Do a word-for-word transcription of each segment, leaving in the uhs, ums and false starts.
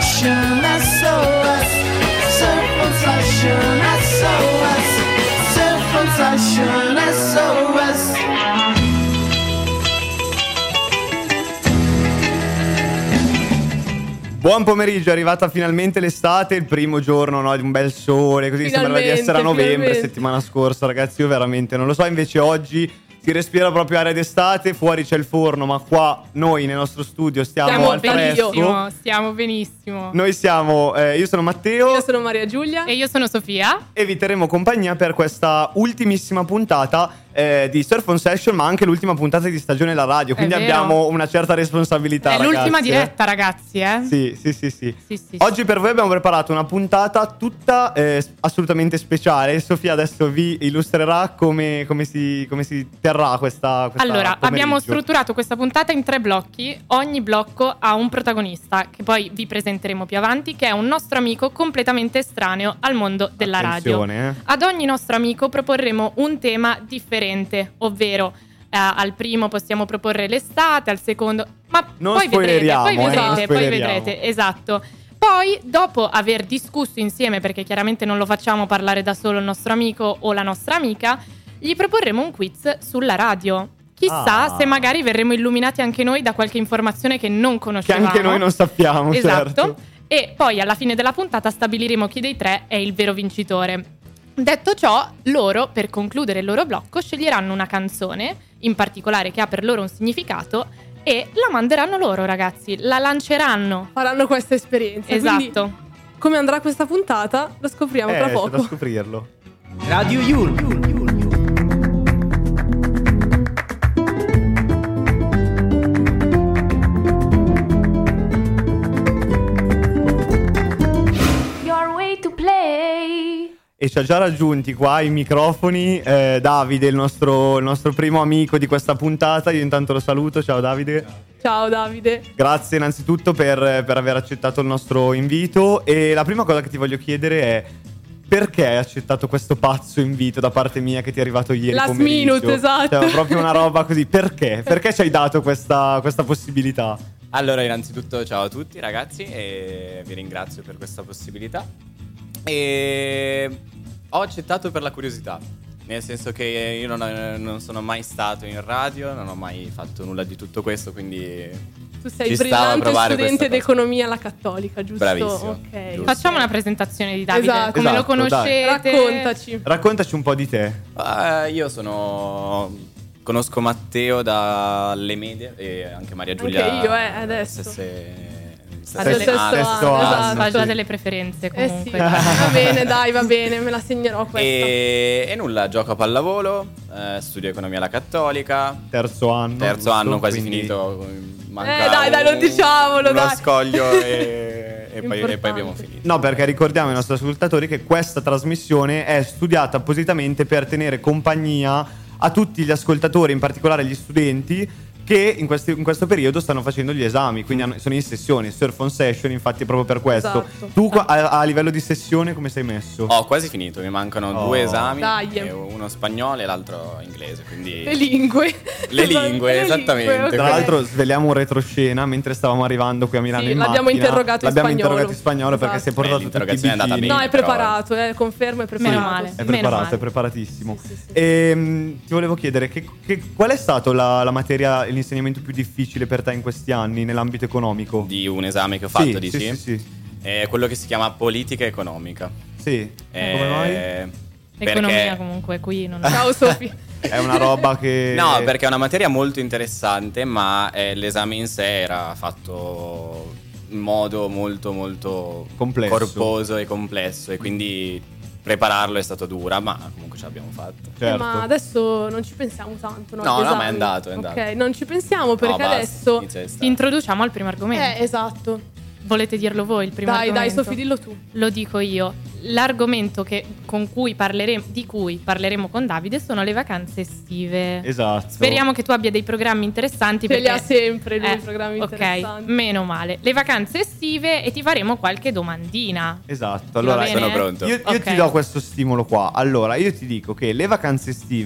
Fashion, S O S. Surf Fashion, S O S. Surf Fashion, S O S. Buon pomeriggio, è arrivata finalmente l'estate, il primo giorno, no, di un bel sole, così sembrava di essere a novembre, finalmente. settimana scorsa, ragazzi, io veramente non lo so, invece oggi si respira proprio aria d'estate, fuori c'è il forno, ma qua noi nel nostro studio stiamo, Stiamo al benissimo. fresco. Stiamo benissimo. Noi siamo, eh, io sono Matteo Io sono Maria Giulia. E io sono Sofia. e vi terremo compagnia per questa ultimissima puntata eh, di Surf on Session, ma anche l'ultima puntata di stagione della radio, quindi vero. abbiamo una certa responsabilità, È ragazzi, l'ultima eh. diretta, ragazzi, eh? Sì, sì, sì, sì. Sì, sì, Oggi per voi abbiamo preparato una puntata tutta eh, assolutamente speciale. Sofia adesso vi illustrerà come, come, si, come si terrà questa, questa Allora, pomeriggio. abbiamo strutturato questa puntata in tre blocchi. Ogni blocco ha un protagonista, che poi vi presenteremo più avanti, che è un nostro amico completamente estraneo al mondo della radio. Attenzione, eh. Ad ogni nostro amico proporremo un tema differente, ovvero eh, al primo possiamo proporre l'estate, al secondo... Ma Non poi vedrete, spoileriamo, poi eh, non vedrete, poi spoileriamo. vedrete, esatto. Poi, dopo aver discusso insieme, perché chiaramente non lo facciamo parlare da solo il nostro amico o la nostra amica, gli proporremo un quiz sulla radio. Chissà Ah. se magari verremo illuminati anche noi da qualche informazione che non Che conoscevamo. anche noi non sappiamo, Esatto. certo. E poi alla fine della puntata stabiliremo chi dei tre è il vero vincitore. Detto ciò, loro, per concludere il loro blocco, sceglieranno una canzone, in particolare che ha per loro un significato, e la manderanno loro, ragazzi. La lanceranno. Faranno questa esperienza. Esatto. Quindi, come andrà questa puntata lo scopriamo Eh, tra c'è da poco. scoprirlo. Radio Yulm. Your way to play. E ci ha già raggiunti qua i microfoni eh, Davide, il nostro, il nostro primo amico di questa puntata. Io intanto lo saluto. Ciao Davide. Ciao Davide. Grazie innanzitutto per, per aver accettato il nostro invito. E la prima cosa che ti voglio chiedere è: perché hai accettato questo pazzo invito da parte mia che ti è arrivato ieri Last pomeriggio? minute, esatto. Cioè, proprio una roba così. Perché? Perché ci hai dato questa, questa possibilità? Allora, innanzitutto ciao a tutti ragazzi e vi ringrazio per questa possibilità. E ho accettato per la curiosità, nel senso che io non, non sono mai stato in radio, non ho mai fatto nulla di tutto questo, quindi Tu sei ci il stava a brillante provare studente questa cosa. d'economia alla Cattolica, giusto? Bravissimo, Ok. giusto. Facciamo una presentazione di Davide. Esatto. Come lo Esatto, conoscete? Raccontaci. Raccontaci un po' di te. Eh, io sono... conosco Matteo dalle medie e anche Maria Giulia. Anche io, eh, adesso. Stesse, Ha delle- Stesso Sesto anno, anno, esatto. Fa già sì. delle preferenze Eh sì, comunque. va bene, dai, va bene, me la segnerò questa. E, e nulla, gioco a pallavolo, eh, studio economia alla Cattolica. Terzo anno. Terzo giusto? anno, quasi Quindi- finito. Manca Eh, dai, dai, non un- diciamolo, uno dai. scoglio e, e, poi, e poi Importante. abbiamo finito. No, perché ricordiamo ai nostri ascoltatori che questa trasmissione è studiata appositamente per tenere compagnia a tutti gli ascoltatori, in particolare gli studenti, che in, questi- in questo periodo stanno facendo gli esami, quindi hanno- sono in sessione, Surf on Session, infatti è proprio per questo. Esatto. Tu qua- a, a livello di sessione come sei messo? Ho quasi finito, mi mancano Oh. due esami, Dai. e uno spagnolo e l'altro inglese, quindi Le lingue. Le lingue, esattamente. ok. Tra l'altro sveliamo un retroscena mentre stavamo arrivando qui a Milano Sì, in l'abbiamo macchina. interrogato in L'abbiamo spagnolo. interrogato in spagnolo perché Esatto. si è portato Beh, tutti i l'interrogazione è andata bicini. No, bene. è preparato, eh, confermo, è preparato. Meno male. È Meno preparato, male. è preparatissimo. Sì, sì, sì. Ehm, ti volevo chiedere che, che- qual è stato la, la materia, l'insegnamento più difficile per te in questi anni nell'ambito economico? di un esame che ho fatto, sì, dici? sì, sì, sì. È quello che si chiama politica economica. Sì. Eh, Come mai? Economia perché- comunque qui non Ciao Sofì. È una roba che... No, perché è una materia molto interessante, ma eh, l'esame in sé era fatto in modo molto molto Complesso. corposo e complesso, e quindi prepararlo è stato dura, ma comunque ce l'abbiamo fatta. Certo. Eh, ma adesso non ci pensiamo tanto, no? No, agli no, ma esami. è andato, è andato. Ok, non ci pensiamo perché No, basta, adesso... inizia l'estate. Ti introduciamo al primo argomento. Eh, esatto. Volete dirlo voi il primo Dai, dai, argomento? Sofì, dillo tu. Lo dico io. L'argomento che, con cui parleremo, di cui parleremo con Davide sono le vacanze estive. Esatto. Speriamo che tu abbia dei programmi interessanti. Ce li perché- ha sempre lui, Eh, i programmi ok, interessanti. meno male. Le vacanze estive e ti faremo qualche domandina. Esatto. va Allora, bene? Sono pronto. io, io Ok. ti do questo stimolo qua. Allora, io ti dico che le vacanze estive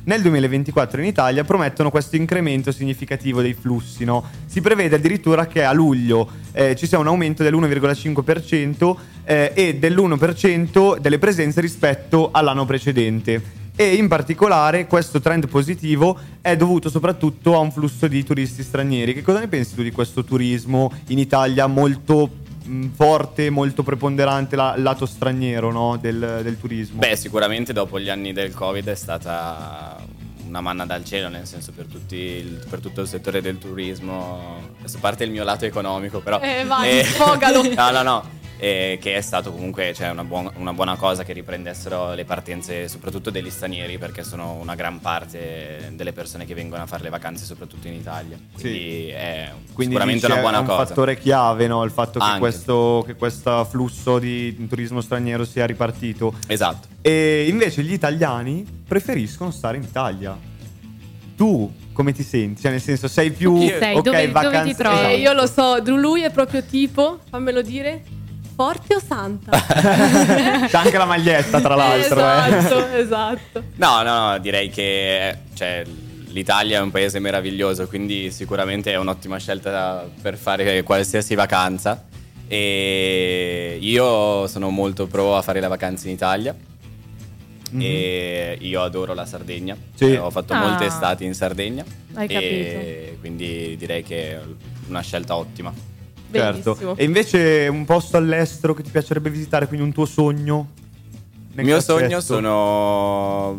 nel duemilaventiquattro in Italia promettono questo incremento significativo dei flussi, no? Si prevede addirittura che a luglio eh, ci sia un aumento dell'uno virgola cinque per cento eh, e dell'uno per cento delle presenze rispetto all'anno precedente. E in particolare questo trend positivo è dovuto soprattutto a un flusso di turisti stranieri. Che cosa ne pensi tu di questo turismo in Italia molto mh, forte, molto preponderante la- lato straniero, no? del, del turismo? Beh, sicuramente dopo gli anni del Covid è stata una manna dal cielo, nel senso per, tutti il, per tutto il settore del turismo. Adesso parte il mio lato economico, però... Eh, vai, sfogalo. No, no, no. E che è stato comunque cioè, una, buon- una buona cosa che riprendessero le partenze soprattutto degli stranieri, perché sono una gran parte delle persone che vengono a fare le vacanze soprattutto in Italia, quindi Sì. è Quindi sicuramente dici una buona è un cosa. fattore chiave, no? Il fatto che Anche. questo, che questo flusso di turismo straniero sia ripartito. Esatto. E invece gli italiani preferiscono stare in Italia. Tu come ti senti? Cioè nel senso sei più Chi sei? ok, Dove- dove vacanze- ti trovi? Esatto. Eh, io lo so, lui è proprio tipo, fammelo dire, forte o santa? C'è anche la maglietta tra l'altro, eh. Esatto, esatto. No, no, no, direi che cioè, l'Italia è un paese meraviglioso, quindi sicuramente è un'ottima scelta per fare qualsiasi vacanza. E io sono molto pro a fare le vacanze in Italia. E io adoro la Sardegna. Sì. Eh, ho fatto Ah. molte estati in Sardegna. Hai e quindi direi che è una scelta ottima. Certo. Bellissimo. E invece un posto all'estero che ti piacerebbe visitare, quindi un tuo sogno? Il nel mio cassetto? sogno sono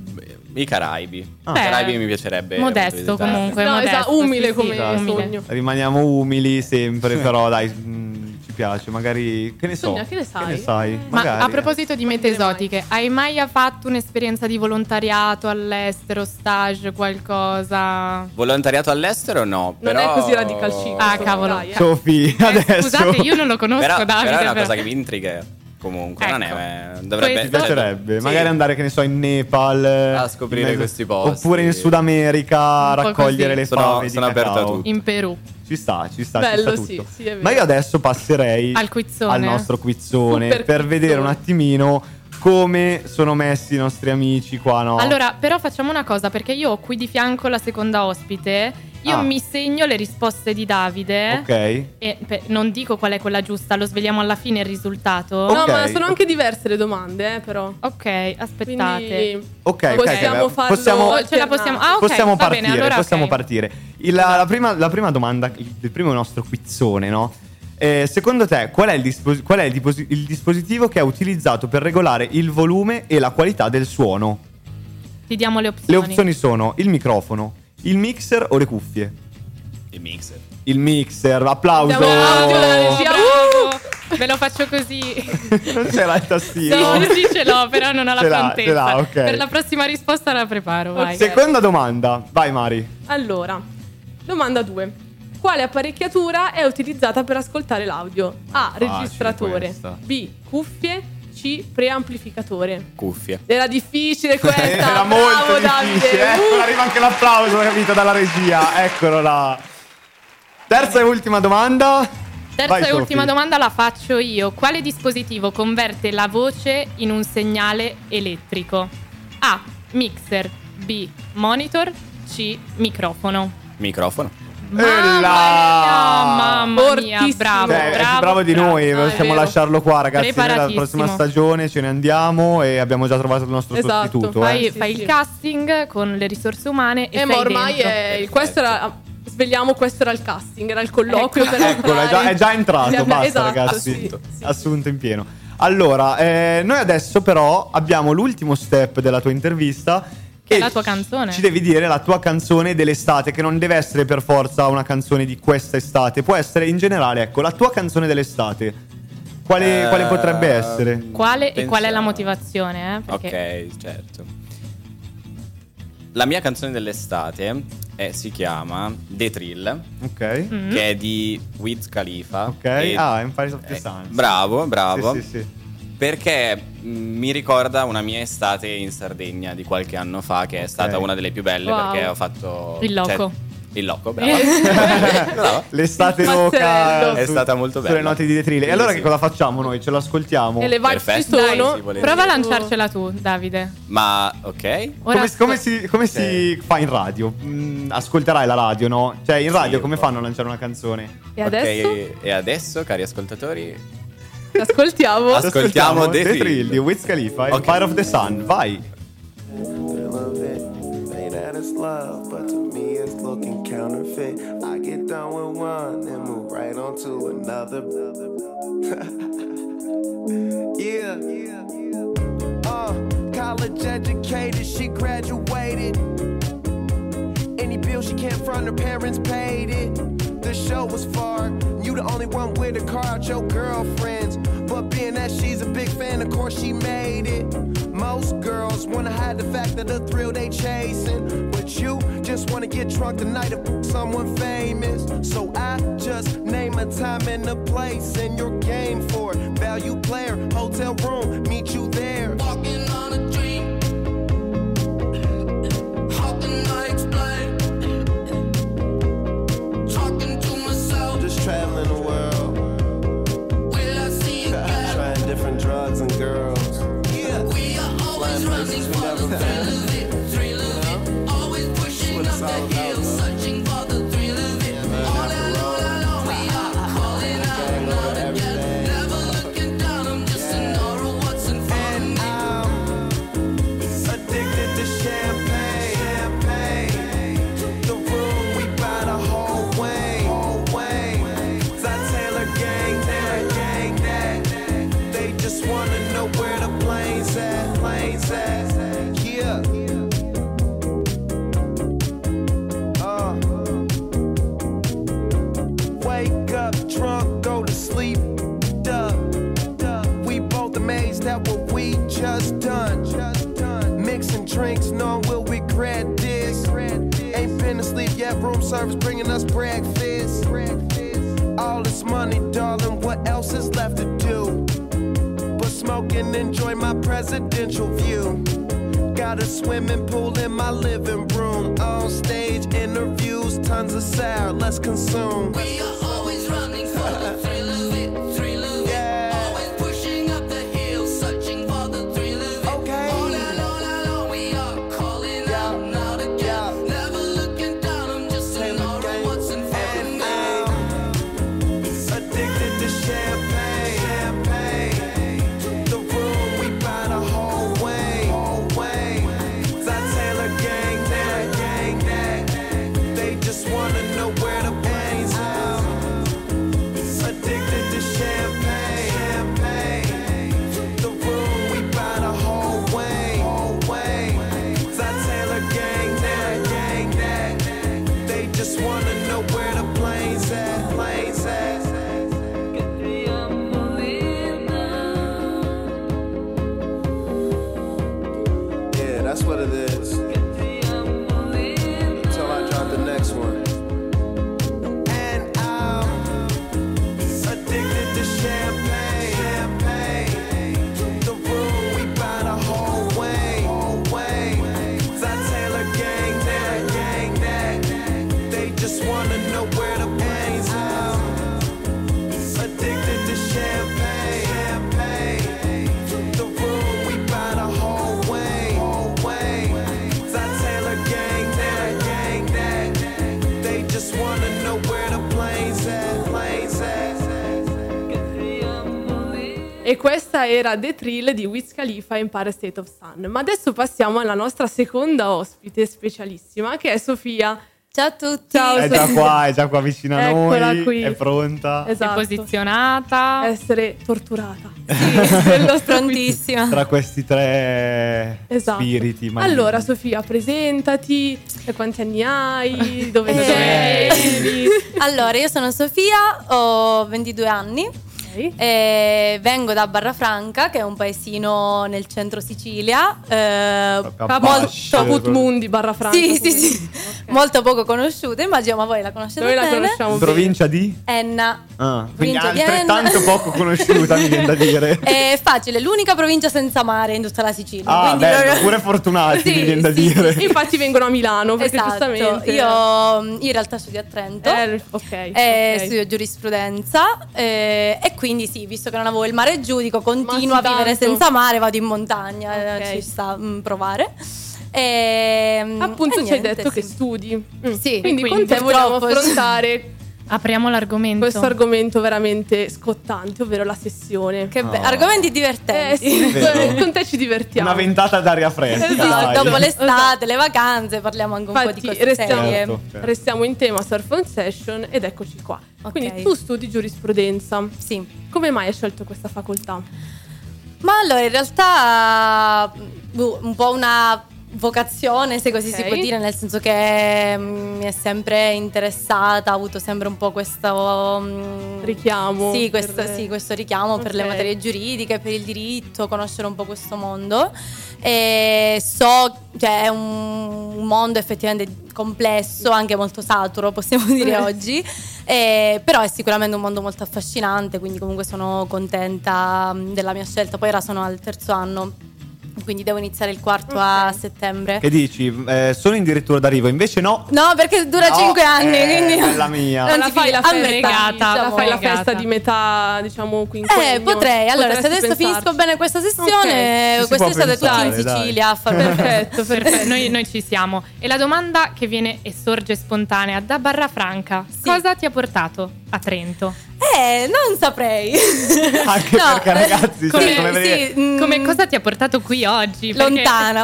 i Caraibi. Ah. I Caraibi mi piacerebbe Modesto molto visitare. comunque. No, modesto, esatto, umile sì, come sì, Esatto. umile. sogno. Rimaniamo umili sempre, però dai, mh, ci piace. Magari, che ne so. Sogna, che ne sai? Che ne sai? Ma Magari, a proposito di mete dire mai. esotiche, hai mai fatto un'esperienza di volontariato all'estero, stage, qualcosa? Volontariato all'estero no, Non però... è così radical chic. Ah, questo, cavolo. dai, eh. Sofì, Eh, adesso. Scusate, io non lo conosco, Però, Davide. però è una però- cosa che mi intriga. Comunque, non Ecco. è. Dovrebbe. Ti piacerebbe sì. magari andare, che ne so, in Nepal A scoprire in mezzo- questi posti. oppure in Sud America a Un po' raccogliere così. le Sono- fave di sono aperto a cacao. tutto. In Perù. Ci sta, ci sta, Bello, ci sta sì, tutto. sì, è vero. Ma io adesso passerei Al quizzone. al nostro quizzone Super per vedere un quizzone. attimino come sono messi i nostri amici qua, no? Allora, però facciamo una cosa, perché io ho qui di fianco la seconda ospite. Io Ah. mi segno le risposte di Davide. Ok. E pe- non dico qual è quella giusta, lo sveliamo alla fine il risultato. Ok. No, ma sono anche diverse le domande, eh, però. Ok, aspettate. Quindi Ok, ok, possiamo ok, farlo possiamo- Oh, ce la possiamo. Ah, ok, possiamo va partire, bene, allora possiamo ok. partire. Il- la, la prima, la prima domanda, il, il primo nostro quizzone, no? Eh, secondo te, qual è, il, dispos- qual è il, diposi- il dispositivo che è utilizzato per regolare il volume e la qualità del suono? Ti diamo le Le opzioni. opzioni sono il microfono, il mixer o le cuffie? Il mixer. Il mixer, applauso! Diamo l'audio dalla regia. Bravo! Ve lo faccio così. Non c'era il tastino. Sì, sì, ce l'ho, però non ho la Ce l'ha, prontezza. ce l'ha, ok. Per la prossima risposta la preparo, vai. Ok. Seconda domanda, vai Mari. Allora, domanda due. Quale apparecchiatura è utilizzata per ascoltare l'audio? A. Registratore. questa. B. Cuffie. C. Preamplificatore. Cuffie. Era difficile questa. Era bravo, molto Davide. difficile. Uh. Ecco, arriva anche l'applauso, capito, dalla regia. Eccolo là. Terza e ultima domanda. Terza Vai, e Sofì. ultima domanda la faccio io. Quale dispositivo converte la voce in un segnale elettrico? A. Mixer. B. Monitor. C. Microfono. Microfono. Mamma là! mia, mamma mia, Fortissimo. bravo, Cioè, è più bravo, bravo di noi, No, è possiamo vero. lasciarlo qua, ragazzi. Noi la Preparatissimo. prossima stagione ce ne andiamo e abbiamo già trovato il nostro Esatto. sostituto. Fai, Eh. Sì, fai sì. il casting con le risorse umane e Eh, ma sei ormai dentro. è, questo era. Svegliamo, questo era il casting, era il colloquio Ecco. per Eccolo, è già, è già entrato, Abbiamo- basta esatto, ragazzi. sì, sì. Assunto in pieno. Allora, eh, noi adesso però abbiamo l'ultimo step della tua intervista. Che è la tua canzone. Ci devi dire la tua canzone dell'estate, che non deve essere per forza una canzone di questa estate, può essere in generale, ecco, la tua canzone dell'estate. Quale, Eh, quale potrebbe essere? Quale e qual è la pensiamo. motivazione? Eh? Perché Ok, certo. La mia canzone dell'estate è- si chiama The Thrill, Ok. Mm. che è di Wiz Khalifa. Ok. E- Ah, Empire of the eh, Sun. bravo, bravo. Sì, sì, sì. Perché mh, mi ricorda una mia estate in Sardegna di qualche anno fa, che è Ok. stata una delle più belle, Wow. perché ho fatto Il loco. cioè, Il loco, brava. Brava. L'estate Mazzello. loca È su- stata molto bella. sulle note di Detrile. E allora Sì. che cosa facciamo noi? Ce lo ascoltiamo? E le vibes ci Perfetto. sono. Dai, sì, volentieri. Prova a lanciarcela tu, Davide. Ma ok. Ora Come, come si, come si fa in radio? Mm, ascolterai la radio, no? Cioè in radio Sì, come un po'. fanno a lanciare una canzone? E adesso Ok, e adesso, cari ascoltatori, ascoltiamo. As- Ascoltiamo The The Thrill. Thrill di Wiz Khalifa e Ok. Fire of the Sun. Vai. Thrill of it. Say that it's love, but to me it's looking counterfeit. I get done with one and move right on to another. Yeah. Uh, college educated, she graduated. Any bill she can't front, her parents paid it. The show was far, you the only one with a car out your girlfriends. But being that she's a big fan, of course she made it. Most girls wanna hide the fact of the thrill they chasing, but you just wanna get drunk tonight and f- someone famous. So I just name a time and a place, and you're game for it. Value player, hotel room, meet you there. Walking on a dream. How can I explain? Talking to myself. Just traveling the world, Will I see you again? trying different drugs and girls. Yeah. We are always running for the thrill of it, thrill of it. Always pushing That's up what it's all the about, hill, man. searching for the thrill of it. All alone, alone, we are calling out, not again. Never looking down, I'm just an aura of what's in front of And me. I'm addicted to champagne. Champagne. The room we buy the whole way. Whole way. Taylor gang that, gang that. They just wanna know where the planes at, planes at. Yeah. Uh. Wake up drunk, go to sleep. Duh. We both amazed at what we just done. Mixing drinks, knowing we'll regret this. Ain't been asleep yet, room service bringing us breakfast. All this money, darling, what else is left to do? But smoke and enjoy my presidential view. Got a swimming pool in my living room. On stage interviews, tons of sour, let's consume. We are always running for the thrill of it, thrill of Yeah. it. Always pushing up the hill, searching for the thrill of it. Okay. All alone, alone, we are calling out, not again. Yeah. Never looking down, I'm just an Taylor aura gang. of what's in front of And me. I'm addicted to champagne. Champagne. The room we buy the whole way. Whole way. Taylor gang that, gang that. They just wanna know where the planes at. Addicted to champagne. Champagne. The room we buy the whole way. Whole way. Taylor gang that, gang that. They just wanna know where the planes at, planes at. Yeah, that's what it is. Until I drop the next one. And I'm addicted to champagne. Champagne. The room we buy the whole way. Whole way. Taylor gang that, gang that. They just wanna know where the planes at. Addicted to champagne. Champagne. The room we buy the whole way. Whole way. Taylor gang that, gang that. They just wanna know where the planes at, planes at. E questa era The Thrill di Wiz Khalifa e Empire State of Sun. Ma adesso passiamo alla nostra seconda ospite specialissima, che è Sofia. Ciao a tutti. Ciao, È già qua, è già qua vicino a Eccola noi. qui. È pronta. Sei Esatto. posizionata. Essere torturata. Del nostro Prontissima. Tra questi tre Esatto. spiriti maligni. Allora, Sofia, presentati. E quanti anni hai? Dove Eh. sei? Allora, io sono Sofia, ho ventidue anni E vengo da Barrafranca, che è un paesino nel centro Sicilia, eh, Proprio Caput Mundi barra Franca. sì, sì, quindi. sì, Ok. molto poco conosciuta, immagino, ma voi la conoscete Noi la bene. conosciamo In bene. provincia di? Enna. Ah, quindi Provincia di altrettanto Enna. poco conosciuta, mi viene da dire. È facile, l'unica provincia senza mare in tutta la Sicilia. Ah, quindi bello, loro- pure fortunati, Sì, mi viene da sì, dire. sì. Infatti vengono a Milano perché Esatto. giustamente Io, io in realtà studio a Trento. Eh, ok, eh, ok. Studio giurisprudenza eh, e quindi sì, visto che non avevo il mare giù, dico continuo Ma a sì, vivere tanto. senza mare, vado in montagna, eh, Ok. ci sta mm, provare. E, mm, Appunto e ci hai niente, detto sì. che studi. Mm. Sì, quindi, con quindi te vogliamo purtroppo- affrontare Apriamo l'argomento. questo argomento veramente scottante, ovvero la sessione. Che be- Oh. argomenti Eh divertenti. sì, Vero. con te ci divertiamo. Una ventata d'aria fresca, Esatto. dai. Dopo l'estate, Esatto. le vacanze, parliamo anche un po' di Infatti cose restiamo, serie. Certo, certo. restiamo in tema surf on session ed eccoci qua. Ok. Quindi tu studi giurisprudenza. Sì. Come mai hai scelto questa facoltà? Ma allora, in realtà, boh, un po' una vocazione, se così Ok. si può dire, nel senso che mm, mi è sempre interessata, ho avuto sempre un po' questo mm, Richiamo Sì, per- questo, sì, questo richiamo per le Ok. materie giuridiche, per il diritto, conoscere un po' questo mondo. E so, cioè, è un un mondo effettivamente complesso, anche molto saturo, possiamo dire Eh. oggi. Eh, però è sicuramente un mondo molto affascinante, quindi comunque sono contenta mm, della mia scelta. Poi ora sono al terzo anno, quindi devo iniziare il quarto a Ok. settembre. Che dici? Eh, sono addirittura d'arrivo, invece no. No, perché dura No, cinque anni, eh, quindi bella mia. non La si fai fila- la a festa, metà, fregata, la diciamo. fai la fregata. festa di metà, diciamo, quinquennio. Eh, potrei. Allora, se Potresti adesso finisco pensarci. bene questa sessione, Ok, ci si quest'estate può tutti in pensare, dai. Sicilia a fare Perfetto, Perfetto, perfetto. noi, noi ci siamo. E la domanda che viene e sorge spontanea da Barrafranca: cosa ti ha portato a Trento? Eh, non saprei. Anche No, perché, ragazzi, come, cioè, come vedete- sì, mm, Come cosa ti ha portato qui oggi? Perché- lontana.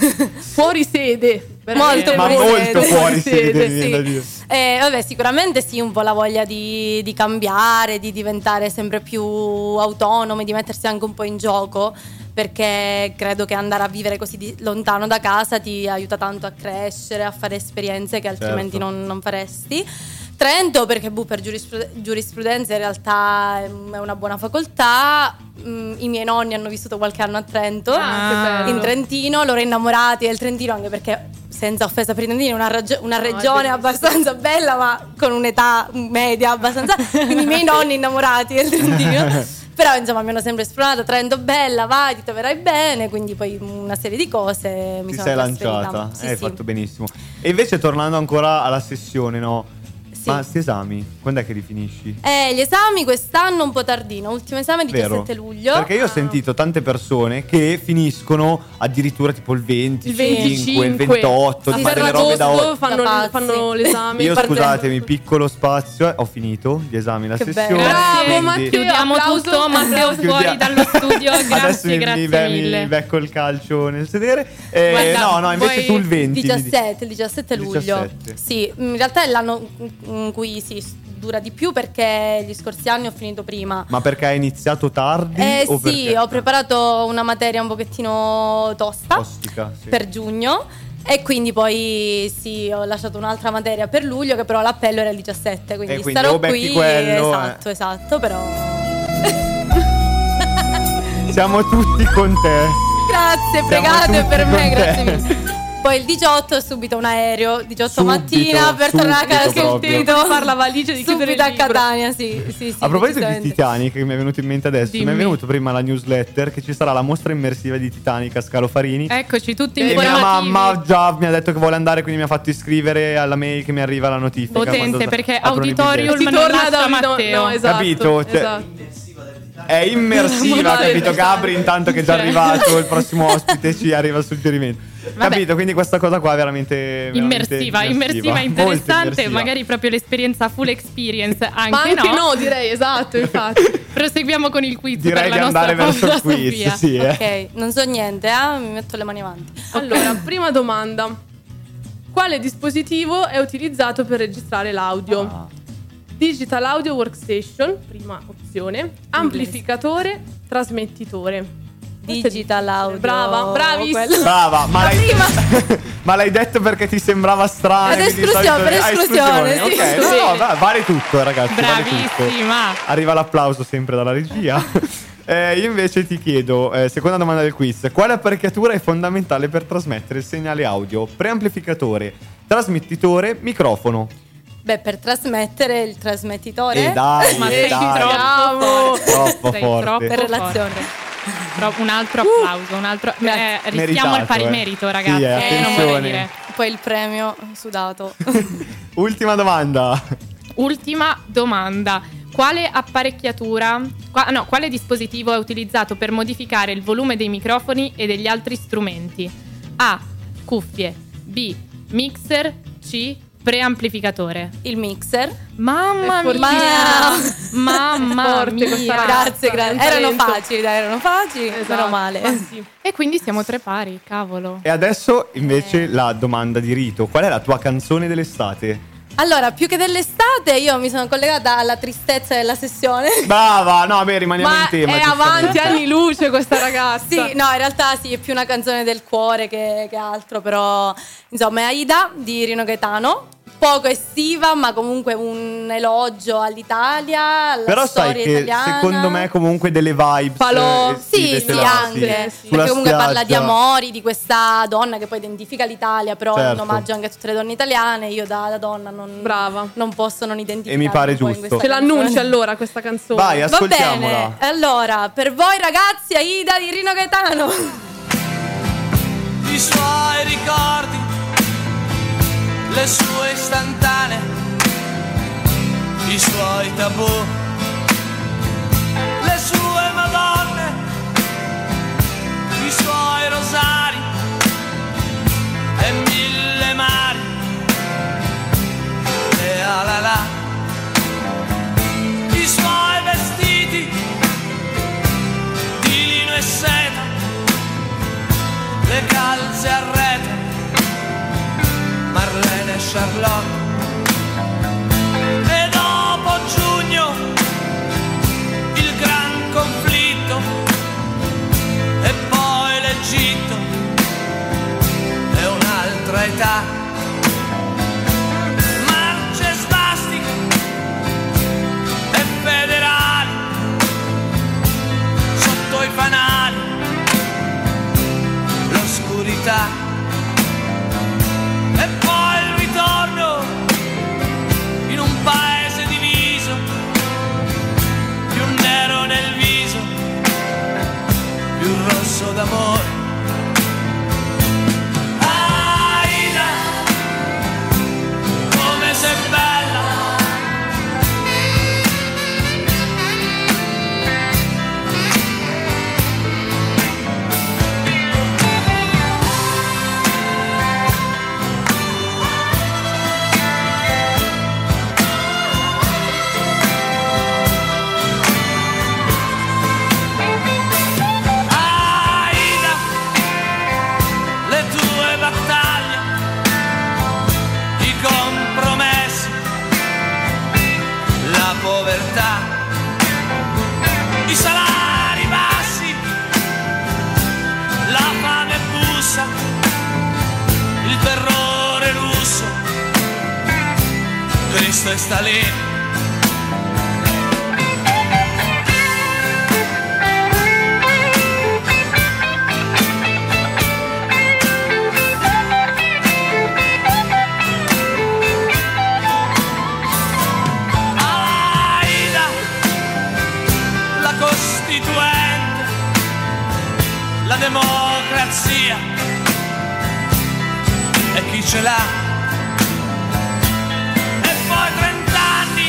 Fuori sede. Molto Ma fuori molto sede. fuori sede, mi sì. viene da dire. Eh, vabbè, sicuramente sì, un po' la voglia di, di cambiare, di diventare sempre più autonome, di mettersi anche un po' in gioco, perché credo che andare a vivere così di- lontano da casa ti aiuta tanto a crescere, a fare esperienze che altrimenti Certo. non, non faresti. Trento perché boh, per giurisprude- giurisprudenza in realtà è è una buona facoltà. Mm, I miei nonni hanno vissuto qualche anno a Trento, Ah, che bello. in Trentino, loro innamorati del Trentino, anche perché senza offesa per i trentini è una, ragio- una No, è regione bellissimo. abbastanza bella, ma con un'età media abbastanza, quindi i miei nonni innamorati del Trentino. Però insomma mi hanno sempre esplorato: Trento bella, vai, ti troverai bene. Quindi poi una serie di cose mi Ti sono sei trasferita. lanciata, Sì, hai sì. fatto benissimo. E invece tornando ancora alla sessione, no? Sì. Ma sti esami, quando è che li finisci? Eh, gli esami quest'anno un po' tardino, ultimo esame Vero? diciassette luglio. Perché io ho sentito tante persone che finiscono addirittura tipo il venti, Il venticinque, il ventotto, a di fare le Ferragosto robe da oggi. fanno, Da pazzi. fanno l'esame. Io parte- scusatemi, piccolo spazio, eh, ho finito gli esami, la Che sessione. bello. Bravo, quindi- Matteo. Chiudiamo Applauso. tutto, Matteo fuori Chiudiamo. dallo studio. Grazie, Adesso mi, grazie mi, be- mille. mi becco il calcio nel sedere. Eh, Guarda, no, no, invece poi tu il venti. mi dici- diciassette, il diciassette luglio. diciassette. Sì, in realtà è l'anno in cui si dura di più perché gli scorsi anni ho finito prima. Ma perché hai iniziato tardi? Eh o sì, perché? ho preparato una materia un pochettino tosta Ostica, sì. per giugno e quindi poi sì, ho lasciato un'altra materia per luglio, che però l'appello era il diciassette, quindi, E quindi starò o becchi qui. quello, esatto, eh. esatto, però Siamo tutti con te. grazie, Siamo pregate tutti per me, con grazie te. mille. Poi il diciotto subito un aereo, diciotto Subito, mattina per tornare a casa subito proprio. subito. Far la valigia di chiudere subito il a libro. Catania, sì, sì, sì. A proposito di decisamente. Titanic, che mi è venuto in mente adesso, mi Dimmi. è venuto prima la newsletter che ci sarà la mostra immersiva di Titanic a Scalo Farini. Eccoci tutti E mia informativi. mamma già mi ha detto che vuole andare, quindi mi ha fatto iscrivere alla mail che mi arriva la notifica. Potente, quando perché aprono i auditorium biglietti. Si non torna lascia da Matteo. no, esatto, Capito? Cioè- esatto. È immersiva, Vale, capito? esatto. Gabri, intanto che è già Cioè. arrivato, il prossimo ospite ci arriva il suggerimento. Vabbè. Capito? Quindi questa cosa qua è veramente, veramente Immersiva, immersiva, molto interessante, immersiva. magari proprio l'esperienza full experience, anche, Ma anche no. no, direi, esatto, infatti. Proseguiamo con il quiz Direi per di la nostra andare verso il Paola quiz, Sofia. sì, eh. Ok, non so niente, eh? Mi metto le mani avanti. Allora, prima domanda. Quale dispositivo è utilizzato per registrare l'audio? Ah. Digital Audio Workstation, prima opzione. Amplificatore, trasmettitore. Digital audio. Brava, bravissima. quello. Brava, ma La l'hai, prima. ma l'hai detto perché ti sembrava strano. Per e di esclusione, solito- per ah, esclusione, Ok, sì. no, Sì. no, va- vale tutto, ragazzi. Vale tutto. Bravissima. Arriva l'applauso sempre dalla regia. Eh, io invece ti chiedo, eh, seconda domanda del quiz, quale apparecchiatura è fondamentale per trasmettere il segnale audio? Preamplificatore, trasmettitore, microfono. Beh, per trasmettere il trasmettitore. E dai, Ma e sei dai. troppo forte. Troppo Sei forte. troppo Per relazione. forte. Tro- un altro applauso, un altro. Grazie. eh, rischiamo il pari Meritato, eh. merito, ragazzi. Sì, eh, eh, non attenzione. vorrei dire. Poi il premio sudato. Ultima domanda. Ultima domanda. Quale apparecchiatura, qua- no, quale dispositivo è utilizzato per modificare il volume dei microfoni e degli altri strumenti? A. Cuffie. B. Mixer. C. Preamplificatore. Il mixer. Mamma È mia! fortissimo. Mamma Forte mia! questa ragazza. Grazie, grazie. un Erano talento. facili, dai, erano facili. Esatto, Meno male. ma sì. E quindi siamo tre pari, cavolo. E adesso invece la domanda di rito. Qual è la tua canzone dell'estate? Allora, più che dell'estate, io mi sono collegata alla tristezza della sessione. Brava, no, beh, rimaniamo Ma in tema. è giustamente. avanti anni luce questa ragazza. Sì, no, in realtà sì, è più una canzone del cuore che, che altro, però insomma è Aida di Rino Gaetano. Poco estiva, ma comunque un elogio all'Italia, alla Però sai storia che italiana. secondo me comunque delle vibes Falò. eh, Sì, estive sì, ce l'ha, anche. sì. Perché Sulla comunque parla di spiaggia. amori, di questa donna che poi identifica l'Italia, però Certo. è un omaggio anche a tutte le donne italiane. Io da, da donna non, Brava. non posso non identificarmi. E mi pare un po' in giusto. questa Ce l'annunci canzone. allora questa canzone. Vai, Va ascoltiamola. bene, allora, per voi ragazzi, Aida di Rino Gaetano. I suoi ricordi, le sue istantanee, i suoi tabù, le sue madonne, i suoi rosari e mille mari, e alala, i suoi vestiti di lino e seta, le calze a rete, Marlene e Charlotte. E dopo giugno il gran conflitto e poi l'Egitto e un'altra età. Marce spastiche e federali sotto i fanali, l'oscurità. E poi il ritorno in un paese diviso, più nero nel viso, più rosso d'amore. Aida, come sei bella. Aida, le tue battaglie, i compromessi, la povertà, i salari bassi, la fame bussa, il terrore russo, Cristo e Stalin. Aida, la Costituente, la democrazia e chi ce l'ha. E poi trent'anni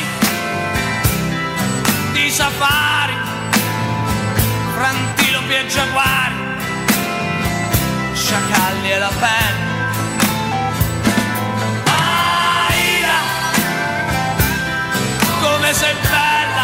di safari, fra antilopi e giaguari, sciacalli e la penna. Aida, come sei bella.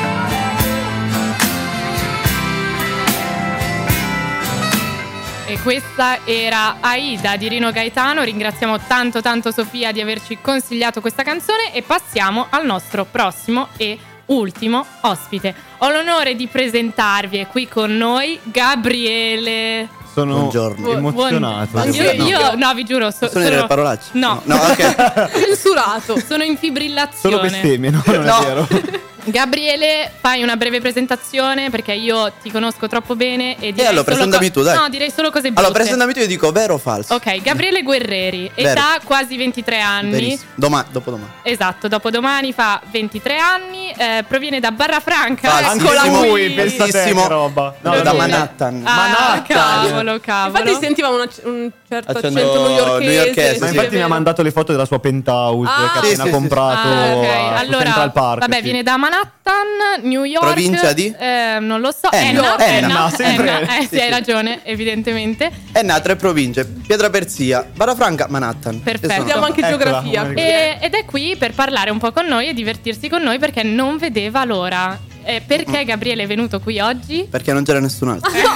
E questa era Aida di Rino Gaetano. Ringraziamo tanto tanto Sofia di averci consigliato questa canzone e passiamo al nostro prossimo e ultimo ospite. Ho l'onore di presentarvi, è qui con noi Gabriele. Sono Buongiorno. emozionato. Buongiorno. Io, No. io no, vi giuro, so- Sono delle parolacce? No, No, ok. Censurato. sono in fibrillazione. Solo bestemmie, no? Non No. è vero. Gabriele, fai una breve presentazione perché io ti conosco troppo bene e direi allora, solo presentami tu, dai. No, direi solo cose brutte. Allora, presentami tu e dico vero o falso. Ok, Gabriele Guerreri, età quasi ventitré anni. Verissimo. Domani, dopo domani. Esatto, dopodomani fa ventitré anni, eh, proviene da Barra Franca. Falsissimo. Ancora Eccola lui, qui. pensa te Bellissimo. che roba. No, da no, no. Manhattan. Ah, Manhattan. cavolo, cavolo. Infatti sentiva una- un certo Accento accento newyorkese. newyorkese, Ma sì. infatti mi ha mandato le foto della sua penthouse Ah. che ha Sì, appena sì, sì, comprato Ah, ok. a Allora, Central Park. vabbè, sì. viene da Manhattan, New York. Provincia di? Eh, non lo so. Enna. Enna, Enna, Enna, sempre. Enna. Eh, sì, Sì, hai sì. ragione, evidentemente. È nata tre province: Pietraperzia, Barafranca, Manhattan. Perfetto. Che sono- Vediamo anche Eccola, geografia. come- qui, eh. E- ed è qui per parlare un po' con noi e divertirsi con noi perché non vedeva l'ora. Eh, perché Gabriele è venuto qui oggi? Perché non c'era nessun altro. Sì,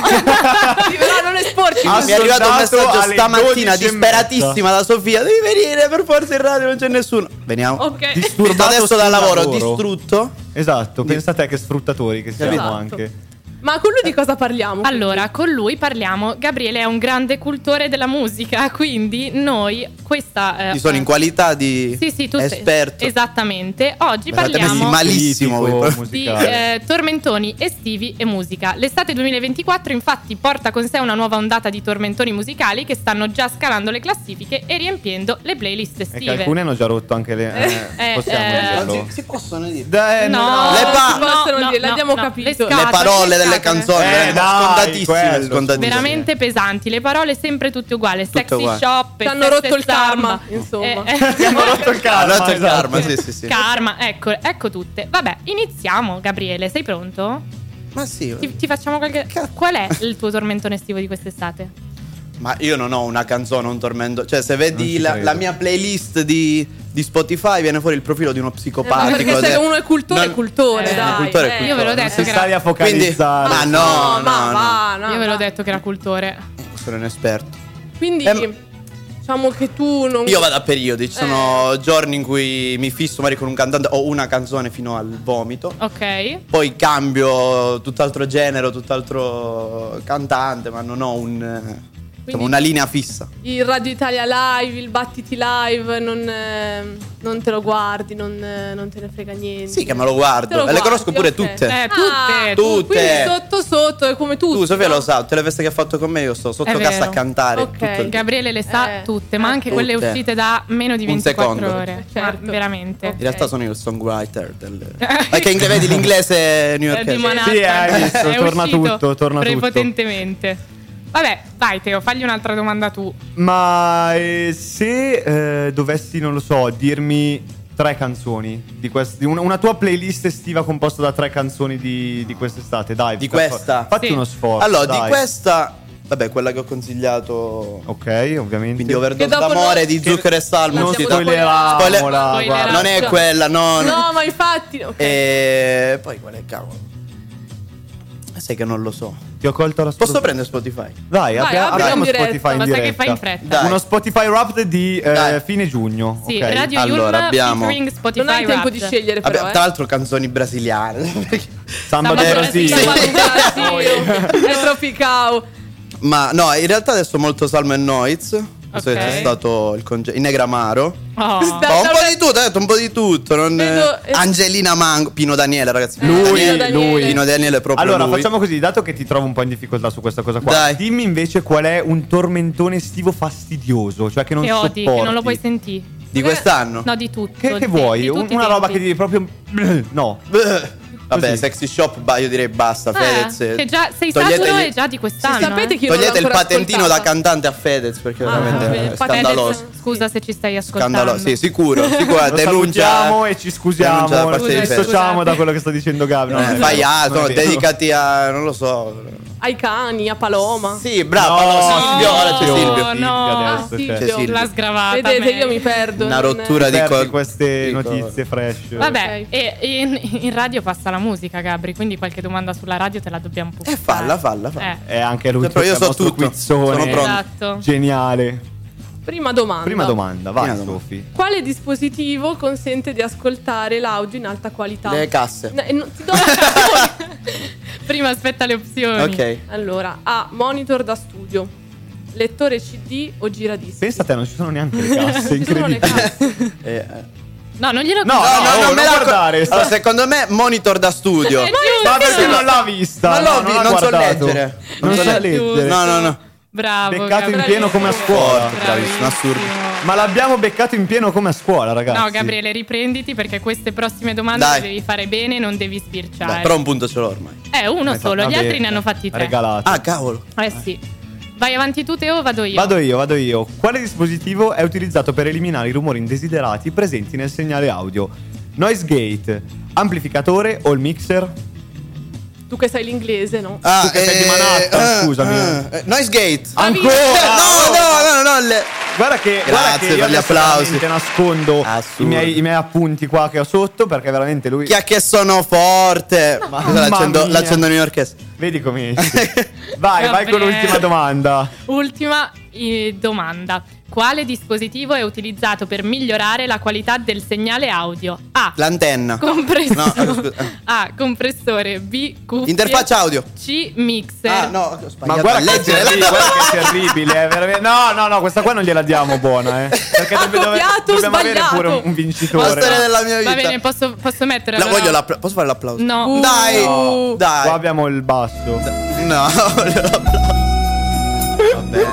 però non esporci. Ah, Mi è arrivato un soldato messaggio alle stamattina dodici e disperatissima da Sofia. Devi venire per forza in radio, non c'è nessuno. Veniamo. Ok. Disturbato Adesso sul dal lavoro, lavoro. distrutto. Esatto, pensa te che sfruttatori che siamo Esatto. anche. Ma con lui di cosa parliamo? Allora, con lui parliamo. Gabriele è un grande cultore della musica, quindi noi questa. eh, Ci sono in qualità di Sì, sì, tu esperto. sei. Esattamente. Oggi Guardate, messi parliamo malissimo Critico voi. di musicale. eh, tormentoni estivi e musica. L'estate duemilaventiquattro infatti porta con sé una nuova ondata di tormentoni musicali che stanno già scalando le classifiche e riempiendo le playlist E che estive. alcune hanno già rotto anche le. Eh, Eh, possiamo eh, dirlo. Non si, si possono dire. Dai, No, Le pa- si possono dire, l'abbiamo capito. le Le Le scatole, parole le delle scatole. canzoni Eh, eh, dai, scontatissime, quello, scontatissime. Veramente pesanti, le parole sempre tutte uguali. Tutte Sexy uguali. shop, Ci hanno feste rotto il samba. karma, insomma. Eh, eh. Ti hanno rotto il karma. Allora c'è il esatto. karma, sì, sì, sì. Karma, ecco, ecco tutte. Vabbè, iniziamo, Gabriele, sei pronto? Ma sì. Ti, ti facciamo qualche. Qual è il tuo tormentone estivo di quest'estate? Ma io non ho una canzone, un tormento. Cioè, se Non vedi ci la, credo. la mia playlist di, di Spotify, viene fuori il profilo di uno Eh, ma psicopatico. perché se de- uno è cultore, Non- è cultore, Eh, dai. cultore è eh. cultore. Io ve l'ho Non detto si che stai era. a Quindi, focalizzare. ma no, no, ma no. va, no, Io ve l'ho va. detto che era cultore. Sono un esperto. Quindi Ehm, diciamo che tu non Io vado a periodi, ci sono Eh. giorni in cui mi fisso magari con un cantante o una canzone fino al vomito. Ok. Poi cambio tutt'altro genere, tutt'altro cantante, ma non ho un, eh, diciamo, una linea fissa. il Radio Italia Live, il Battiti Live, non, eh, non te lo guardi, non, eh, non te ne frega niente. Sì, che me lo guardo. Te lo E le guardi, conosco pure ok. tutte. Eh, tutte. Ah, Tutte. Quindi sotto sotto è come tutti. Tu, Sofia, no? lo sa, tutte le feste che ha fatto con me, io sto sotto È casa vero. a cantare. Ok. tutto il- Gabriele le sa Eh. tutte, ma anche quelle Tutte. uscite da meno di Un ventiquattro secondo. ore. Certo. Ma veramente. Ok. In realtà sono io il songwriter del... Perché ingle- vedi l'inglese Eh, di newyorkese. Manhattan. Sì, hai visto, È torna uscito tutto, torna tutto. prepotentemente. Vabbè, vai Teo, fagli un'altra domanda tu. Ma eh, se eh, dovessi, non lo so, dirmi tre canzoni di questi, una, una tua playlist estiva composta da tre canzoni di, di quest'estate, dai. Di per questa? fa- Fatti Sì. uno sforzo. Allora, dai. di questa... Vabbè, quella che ho consigliato... Ok, ovviamente. Quindi Overdose Che dopo d'amore noi- di che- Zucchero e Salmo. Non L'abbiamo uscita- spoileriamola, Spoiler- guarda. Non è quella, no. no. No, ma infatti. ok. E poi qual è cavolo? Sai che non lo so. Ti ho colto la Posso prendere Spotify? Dai, Vai, abbia- apri apriamo in diretta. Spotify in Ma sai che diretta. fai in fretta? Dai. Uno Spotify Wrapped di eh, Dai. fine giugno. Sì, ok? Radio Allora, Yulm abbiamo- featuring Spotify Non hai tempo di Wrapped. scegliere, Vabbè, però. tra Eh. l'altro canzoni brasiliane. Samba Samba del del Brasile. Brasile. Samba del Brasile. È tropicao. Ma no, in realtà adesso molto Salmo e Noiz. Questo Ok. è stato il conge- in Negramaro. Oh. Aspetta, Oh, un po' di tutto, ho detto un po' di tutto. Non Vedo- eh, Angelina Mango, Pino Daniele, ragazzi. Pino Lui, Daniele, lui. Pino Daniele è proprio Allora, lui. facciamo così, dato che ti trovo un po' in difficoltà su questa cosa qua, Dai. dimmi invece qual è un tormentone estivo fastidioso, cioè che non Che odi, sopporti. che non lo puoi sentire. Di quest'anno? No, di tutto. Che, che di- vuoi? di Un- tutti i una roba tempi. che devi proprio no. Beh, Vabbè, Così. Sexy Shop, bah, io direi basta. Eh, Fedez. che già sei togliete saturo gli- e già di quest'anno. Sì, sapete eh. che io non l'ho Togliete il ancora patentino da ascoltata. cantante a Fedez perché Ah, veramente vabbè, è Fedez. scandaloso. Scusa se ci stai ascoltando. Scandaloso, sì, sicuro, sicuro. Lo Denuncia. salutiamo e ci scusiamo, denuncia da parte ci di Scusa, Fedez. dissociamo scusate. da quello che sta dicendo Gabri. Eh, Non è fai vero, altro, non è vero. dedicati a, non lo so. Ai cani, a Paloma. Sì, bravo, No, Silvio, ora c'è Silvio. Silvio. no. Silvio Ah, adesso, sì, cioè. C'è Dio. Silvio. L'ha sgravata. Vedete, meglio. io mi perdo. Una non- rottura di Perdi col- queste di notizie fresh. Vabbè, Ok. e in, in radio passa la musica, Gabri, quindi qualche domanda sulla radio te la dobbiamo pubblicare. Eh, falla, falla, falla. Eh. E anche lui Però io il so nostro tutto, quizzone sono pronto. Esatto. geniale. Prima domanda. Prima domanda, vai Prima domanda. Sofi. Quale dispositivo consente di ascoltare l'audio in alta qualità? Le casse. No, eh, non ti do le opzioni. Prima aspetta le opzioni. Ok. Allora, A. Monitor da studio, lettore C D o giradischi. Pensa a te, non ci sono neanche le casse, Ci sono le incredibile. casse. Eh, eh. No, non glielo No, No, no, oh, non non me la guardare, sta- Allora, secondo me monitor da studio. Eh, Ma giusto. perché non l'ha vista? Non l'ho No, vi- l'ha non so guardato. leggere. Non Non sa so leggere. No, no, no. Bravo. Beccato in Gabriele. pieno come a scuola. Forte, bravissimo, assurdo. Ma l'abbiamo beccato in pieno come a scuola, ragazzi. No, Gabriele, riprenditi perché queste prossime domande Dai. le devi fare bene, non devi sbirciare. Dai, però un punto ce l'ho ormai. Eh, uno Hai solo, fatto- gli vabbè, altri ne hanno fatti tre. Regalato. Ah, cavolo. Eh sì. Vai avanti tu, Teo, o vado io? Vado io, vado io. Quale dispositivo è utilizzato per eliminare i rumori indesiderati presenti nel segnale audio? Noise gate, amplificatore o il mixer? Tu che sai l'inglese, no? Ah, Tu che sei di Manhattan, scusami. eh, Noise gate. Ancora? No, no, no, no, le... Guarda che, Grazie guarda che io per gli adesso applausi. veramente nascondo Assurdo. i miei, i miei appunti qua che ho sotto perché veramente lui... Chi ha che sono forte. Questo è l'accento, mia. l'accento newyorkese. Vedi come Vai, vai con Gabriele. l'ultima domanda. Ultima eh, domanda. Quale dispositivo è utilizzato per migliorare la qualità del segnale audio? A. L'antenna. Compressore. No, eh, scusa. A. Compressore. B. Cuffie. Interfaccia audio. C. Mixer. Ah, no, ho Ma sbagliato guarda a che, leggere. terribile, guarda che terribile, è veramente... No, no, no, questa qua non gliela diamo buona, eh. Perché Ha dobbe- dove- copiato, dobbiamo avere sbagliato. pure un, un La vincitore. storia della mia vita. Va bene, posso, posso mettere La allora? voglio l'appla- Posso fare l'applauso? No. Dai. No. Dai. Qua abbiamo il basso. No, l'applauso. Vabbè.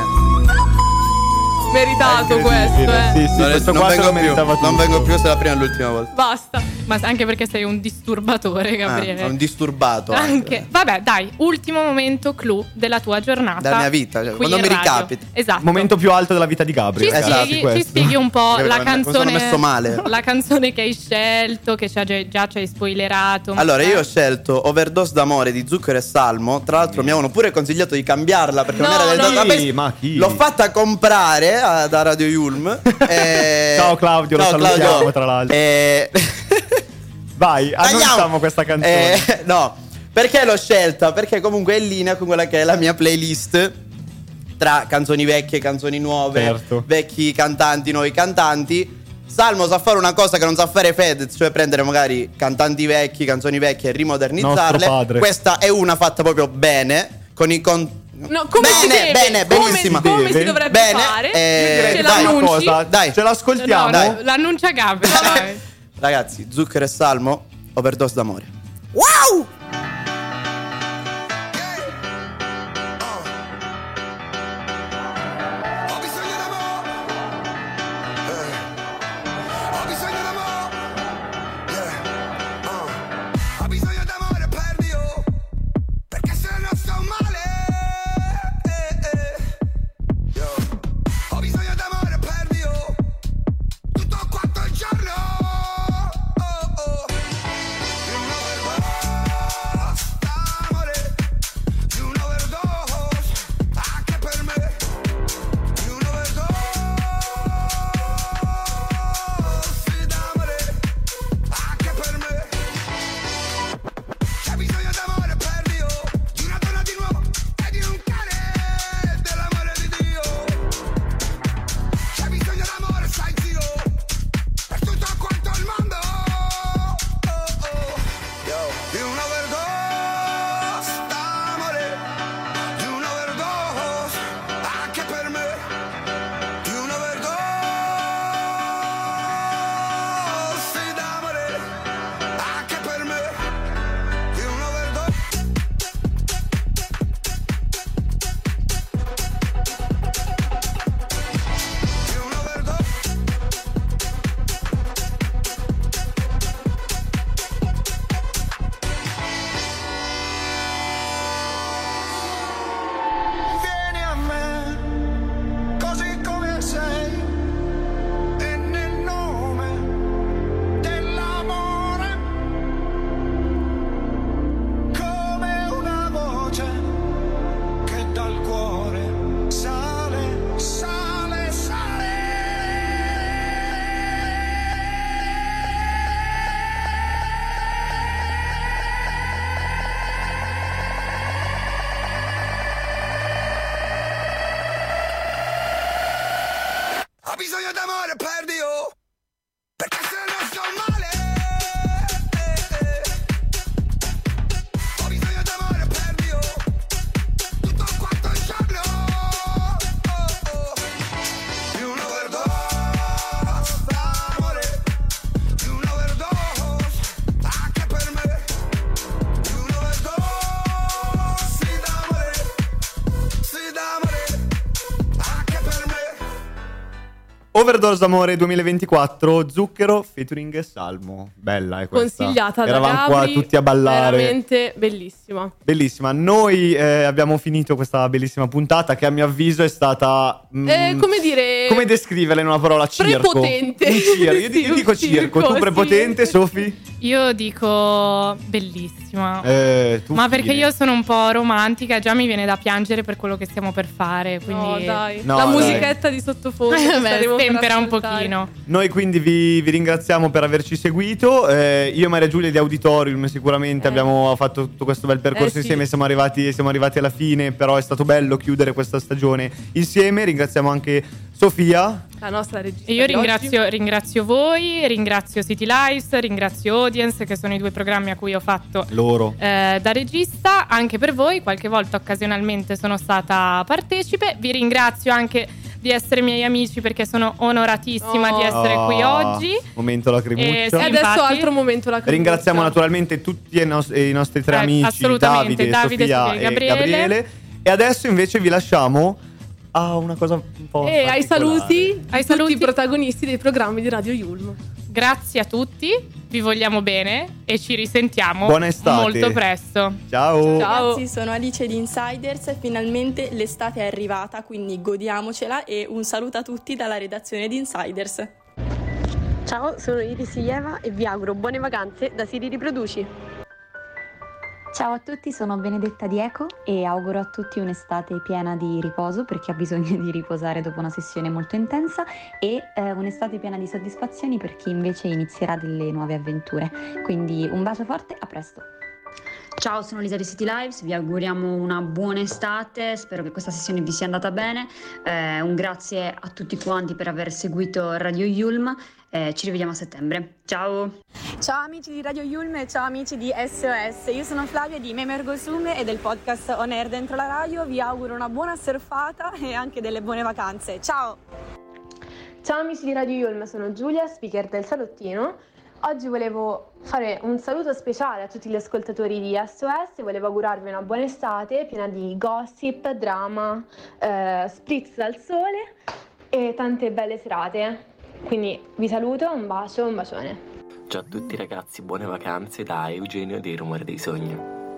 Meritato questo, eh. Sì, sì, Non, questo non qua se lo vengo più. meritava tutto. Non vengo più se la prima e l'ultima volta. Basta. Ma anche perché sei un disturbatore, Gabriele. Ah, un disturbato. Anche. Vabbè, dai, ultimo momento clou della tua giornata. Della mia vita, cioè, qui quando in mi radio. ricapita. Esatto. Momento più alto della vita di Ci Gabriele. Esatto, spieghi, ci questo. spieghi un po' Perché la come- come canzone. sono messo male. La canzone che hai scelto, che ci ha già, già ci hai spoilerato. Allora, Eh. io ho scelto Overdose d'amore di Zucchero e Salmo. Tra l'altro, mi avevano pure consigliato di cambiarla perché non No, era del no. tutto. Vabbè, Chi? Ma chi? L'ho fatta comprare a- da Radio Yulm. e- Ciao Claudio, lo salutiamo, tra l'altro. E- Vai, Tagliamo. annunciamo questa canzone. Eh, no, perché l'ho scelta? Perché comunque è in linea con quella che è la mia playlist tra canzoni vecchie, canzoni nuove, Certo. vecchi cantanti, nuovi cantanti. Salmo sa fare una cosa che non sa fare Fedez, cioè prendere magari cantanti vecchi, canzoni vecchie e rimodernizzarle. Nostro padre. Questa è una fatta proprio bene, con i con... No, come bene, si deve? bene, Come- benissima. Come, si Deve? dovrebbe Bene, fare? eh, Direi Ce che dai, fai una l'annunci? cosa, Dai. ce l'ascoltiamo. No, Dai. l'annuncia Gabriele. dai. Ragazzi, Zucchero e Salmo, Overdose d'amore. Wow! Ho bisogno d'amore. Eh. Ho bisogno d'amore. Yeah. Uh. Ho bisogno d'amore per Dio. Perché se no sto male. Eh, eh. Yo. Ho bisogno d'amore per Dio. Tutto quanto il giorno. Oh, oh. You know it well. Overdose d'amore duemilaventiquattro, Zucchero featuring Salmo. Bella è questa. Consigliata da Eravamo qua Gabri, tutti a ballare. veramente bellissima. Bellissima. Noi eh, abbiamo finito questa bellissima puntata che a mio avviso è stata mm, Eh, come dire... come descriverla in una parola? Circo. Prepotente. Un circo. Io, Sì, io dico un circo. circo, Tu sì. prepotente, Sofi? Io dico bellissima. Eh, tu Ma perché fine. io sono un po' romantica e già mi viene da piangere per quello che stiamo per fare. Quindi No, dai. No, La dai. musichetta di sottofondo. che Beh, staremo per tempera un ascoltare. pochino. Noi quindi vi, vi ringraziamo per averci seguito. Eh, io, Maria Giulia di Auditorium sicuramente Eh. abbiamo fatto tutto questo bel percorso Eh, sì. insieme. Siamo arrivati, siamo arrivati alla fine, però è stato bello chiudere questa stagione insieme. Ringraziamo anche Sofia. La nostra regista E io di oggi. ringrazio, ringrazio voi, ringrazio City Lives, ringrazio Audience, che sono i due programmi a cui ho fatto Loro. eh, da regista. Anche per voi, qualche volta occasionalmente sono stata partecipe. Vi ringrazio anche di essere miei amici perché sono onoratissima Oh. di essere qui Ah, oggi. Momento lacrimuccia. Eh, E sì. adesso Infatti- altro momento la Ringraziamo naturalmente tutti i, nos- i nostri tre Eh, amici, assolutamente, Davide, Davide, Sofia Sofia e e Gabriele. Gabriele. E adesso invece vi lasciamo a una cosa un po' E ai particolare. saluti Ai ai saluti. tutti i protagonisti dei programmi di Radio Yulm. Grazie a tutti, vi vogliamo bene e ci risentiamo Buona estate. molto presto. Ciao. Ciao. Ragazzi, sono Alice di Insiders e finalmente l'estate è arrivata, quindi godiamocela e un saluto a tutti dalla redazione di Insiders. Ciao, sono Iris Ieva e vi auguro buone vacanze da Siri Riproduci. Ciao a tutti, sono Benedetta di Eco e auguro a tutti un'estate piena di riposo per chi ha bisogno di riposare dopo una sessione molto intensa e eh, un'estate piena di soddisfazioni per chi invece inizierà delle nuove avventure. Quindi un bacio forte, a presto! Ciao, sono Lisa di City Lives, vi auguriamo una buona estate, spero che questa sessione vi sia andata bene, eh, un grazie a tutti quanti per aver seguito Radio Yulm, eh, ci rivediamo a settembre, ciao! Ciao amici di Radio Yulm e ciao amici di S O S, io sono Flavia di Meme Ergosume e del podcast On Air Dentro la Radio, vi auguro una buona surfata e anche delle buone vacanze, ciao! Ciao amici di Radio Yulm, sono Giulia, speaker del Salottino. Oggi volevo fare un saluto speciale a tutti gli ascoltatori di S O S, volevo augurarvi una buona estate piena di gossip, drama, eh, spritz dal sole e tante belle serate. Quindi vi saluto, un bacio, un bacione. Ciao a tutti ragazzi, buone vacanze da Eugenio dei Rumori dei Sogni.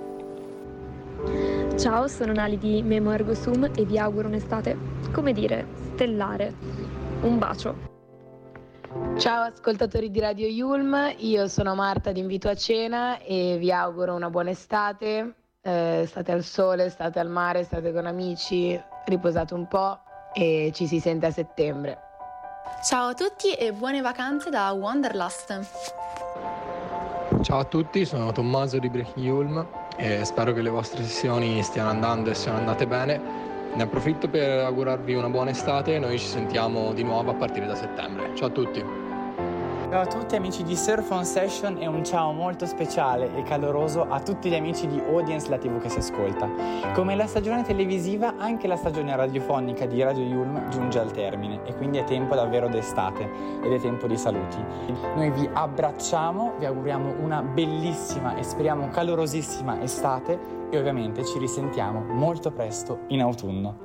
Ciao, sono Nali di Memo Ergo Sum e vi auguro un'estate, come dire, stellare. Un bacio. Ciao ascoltatori di Radio Yulm, io sono Marta di Invito a Cena e vi auguro una buona estate, eh, state al sole, state al mare, state con amici, riposate un po' e ci si sente a settembre. Ciao a tutti e buone vacanze da Wanderlust. Ciao a tutti, sono Tommaso di Breaking Yulm e spero che le vostre sessioni stiano andando e siano andate bene. Ne approfitto per augurarvi una buona estate e noi ci sentiamo di nuovo a partire da settembre. Ciao a tutti. Ciao a tutti amici di Surf on Session e un ciao molto speciale e caloroso a tutti gli amici di Audience, la tivù che si ascolta. Come la stagione televisiva, anche la stagione radiofonica di Radio Yulm giunge al termine e quindi è tempo davvero d'estate ed è tempo di saluti. Noi vi abbracciamo, vi auguriamo una bellissima e speriamo calorosissima estate e ovviamente ci risentiamo molto presto in autunno.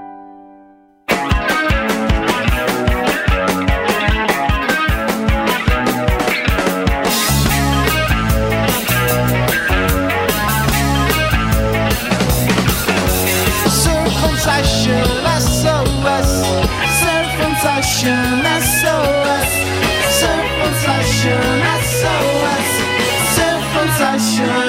Session, S O S, Surf on Session, S O S, Surf on Session, S O S, Surf on Session.